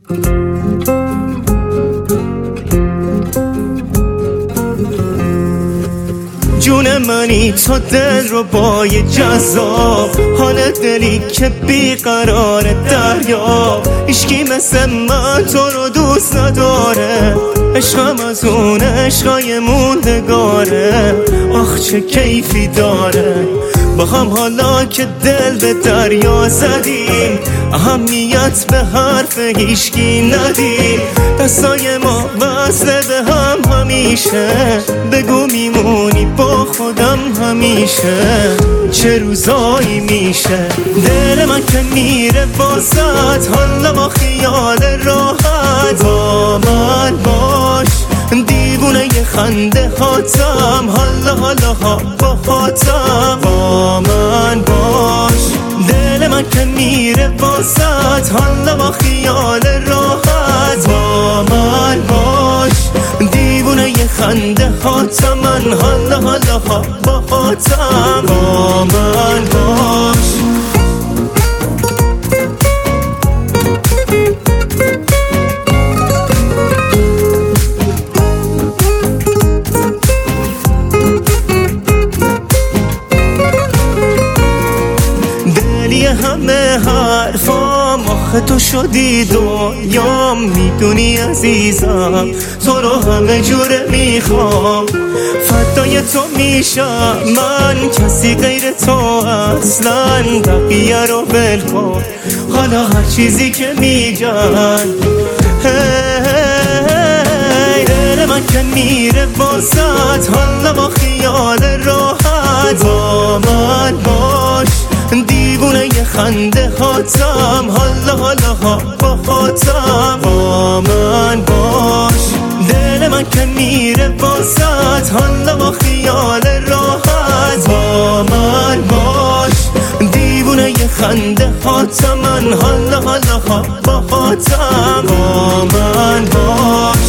جون منی تو دل رو با یه جذاب، حال دلی که بیقرار دریا. هیچکی مثل من تو رو دوست نداره، عشقم از اون عشقای موندگاره. آخ چه کیفی داره با هم حالا که دل به دریا زدیم، اهمیت به حرف هیچکی ندیم. دستای ما وصله به هم همیشه، بگو میمونی با خودم همیشه. چه روزایی میشه دل من که میره واسط، حالا با خیال راحت با من باش. دیوونه یه خنده هاتم، حالا با خاتم با من باش. دل من که میره واسط، حالا با خیال راحت با من باش. دیوونه یه خنده هاتم من، حالا با خاتم با من باش. همه حرفام آخه تو شدی دنیام، میدونی عزیزم تو رو همه جوره میخوام. فدای تو میشم من، کسی غیر تو اصلا. بقیه رو ول کن حالا هر چیزی که میگن. دل من که میره واسط، حالا با خیال راحت با من باش. دیوونه یه خنده هاتم، حالا با خاتم با من باش. دل من که میره واسط، حالا با خیال راحت با من باش. دیوونه یه خنده هاتم من، حالا با خاتم با من باش.